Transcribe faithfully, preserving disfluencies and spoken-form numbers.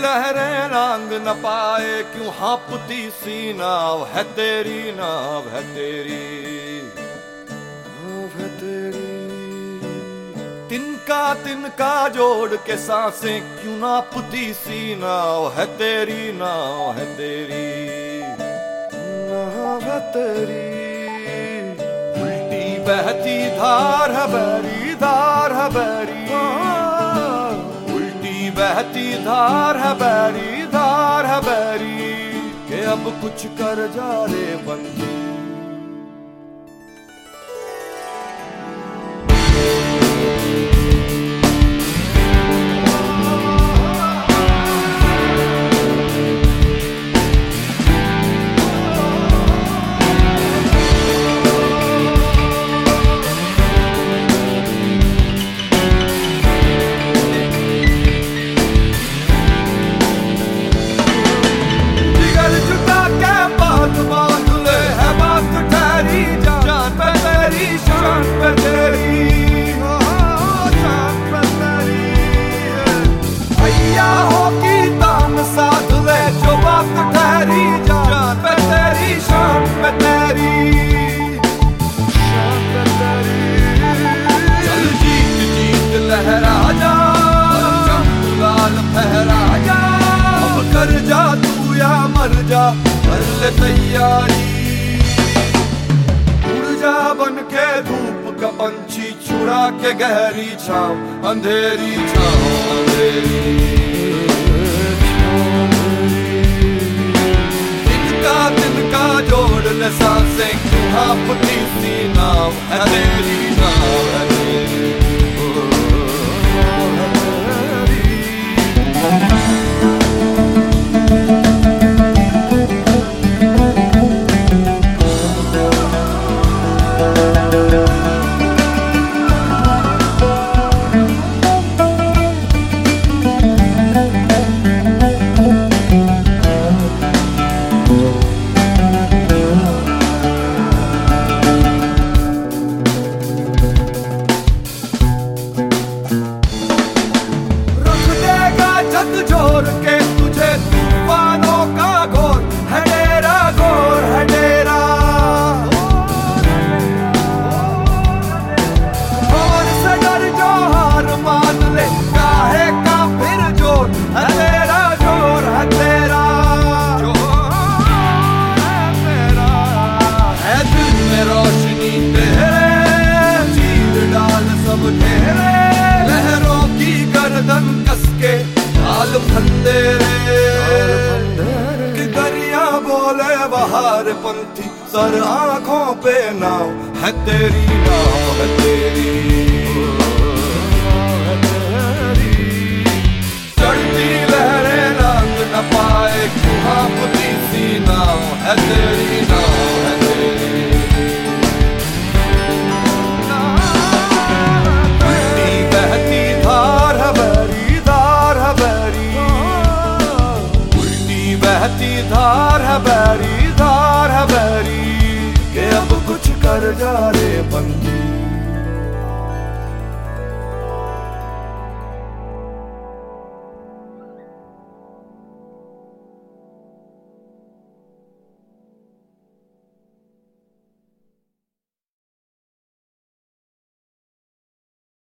लहरें लांग न पाए क्यों हाँपती सी नाव है तेरी, नाव है तेरी, नाव है तेरी। तिनका तिनका जोड़ के सांसें क्यों नापती सी नाव है तेरी, नाव है तेरी, नाव है तेरी। उल्टी बहती धार है बैरी, धार है बैरी, उल्टी बहती धार है बैरी, धार है बैरी, के अब कुछ कर जा रे बंदी। कर ले तैयारी, उड़ जा बन के धूप का पंछी, छुड़ा के गहरी छाँव अंधेरी, छाँव अंधेरी। तिनका तिनका जोड़ ले सांसें क्यों हाँपती सी नाव है तेरी, नाव है तेरी। जोर के तुझे तूफानों का घोर है डेरा, घोर है डेरा। और से डर जो हार मान ले, काहे का फिर जोर है तेरा, जोर है तेरा, जोर है तेरा। है दिल में रोशनी तेरे, चीर डाल सब घेरे, लहरों की गर्दन कसके हाल फंदे रे, कि दरिया बोले बहार पंथी, सर आंखों पे नाव है तेरी, नाव है तेरी।